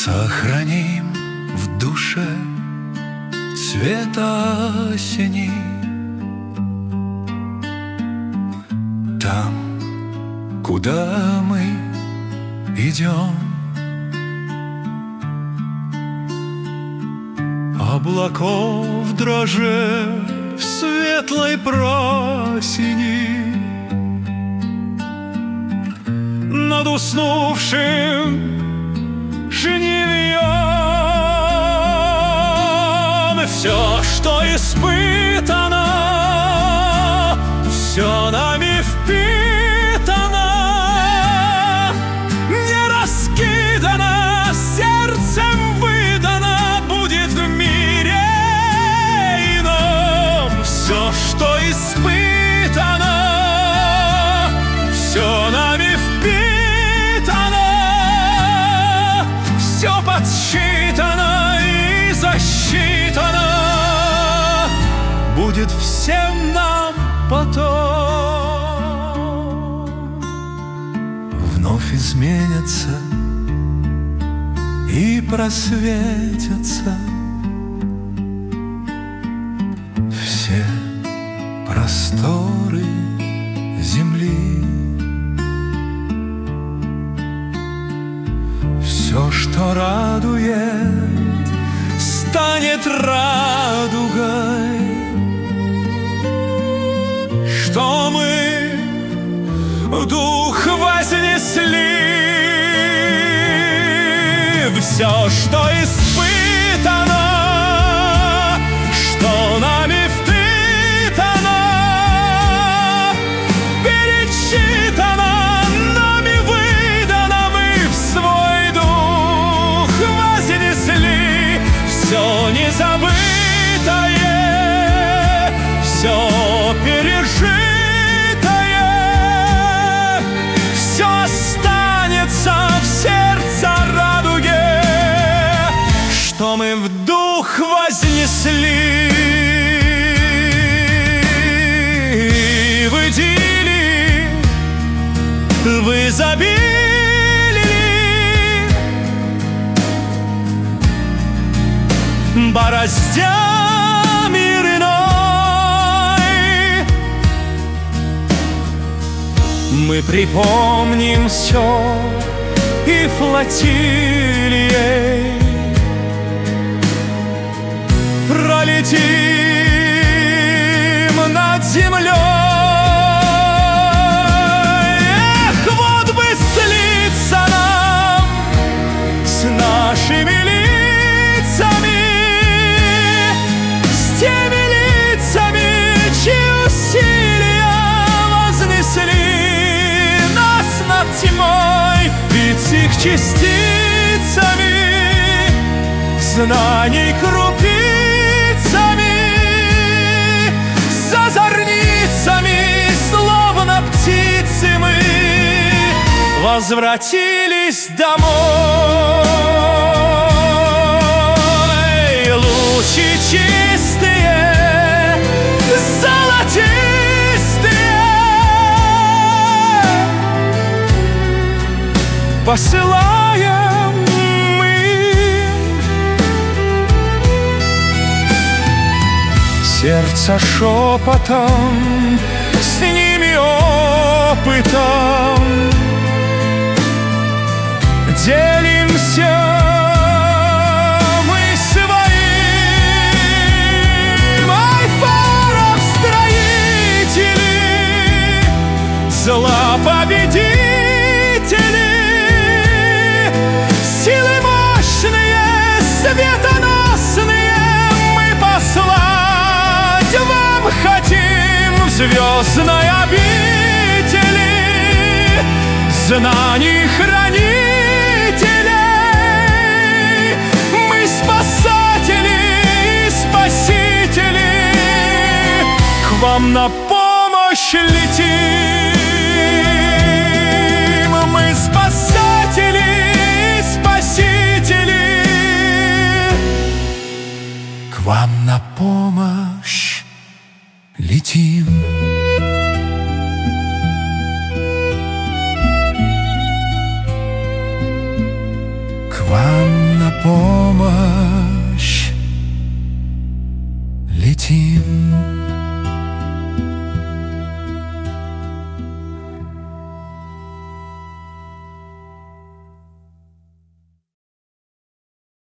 Сохраним в душе цвет осени, там, куда мы идем. Облаков дроже в светлой просени, над уснувшим жнивьем. Все, что испытано, все нами впитано, не раскидано, сердцем выдано будет в мире ином. Все, что испытано, все нами впитано, все подсчитано и засчитано будет всем нам потом. Вновь изменятся и просветятся все просторы земли. Все, что радует, станет радугой. Что мы дух вознесли, все, что испытано, что нами впитано, перечитано, нами выдано, мы в свой дух вознесли. Все незабытое, все пережитое, все останется в сердце радуге, что мы в дух вознесли. В идиллии, в изобилии, бороздя мир иной, мы припомним все и флотилией пролетим над землей. Эх, вот бы слиться нам с нашими лицами, с теми лицами, чьи усилия вознесли нас над тьмой, ведь с их частицами знаний крупицами, с озорницами, словно птицы, мы возвратились домой. Лучи чистые, золотистые посылаем мы. Сердце шепотом, с ними опытом делимся мы своим. Ай, форов строители, зла победители, силы мощные, светоносные, мы послать вам хотим в звездной обители знаний хранителей. Мы спасатели и спасители, к вам на помощь летим. Мы спасатели и спасители, к вам на помощь летим. К вам на помощь.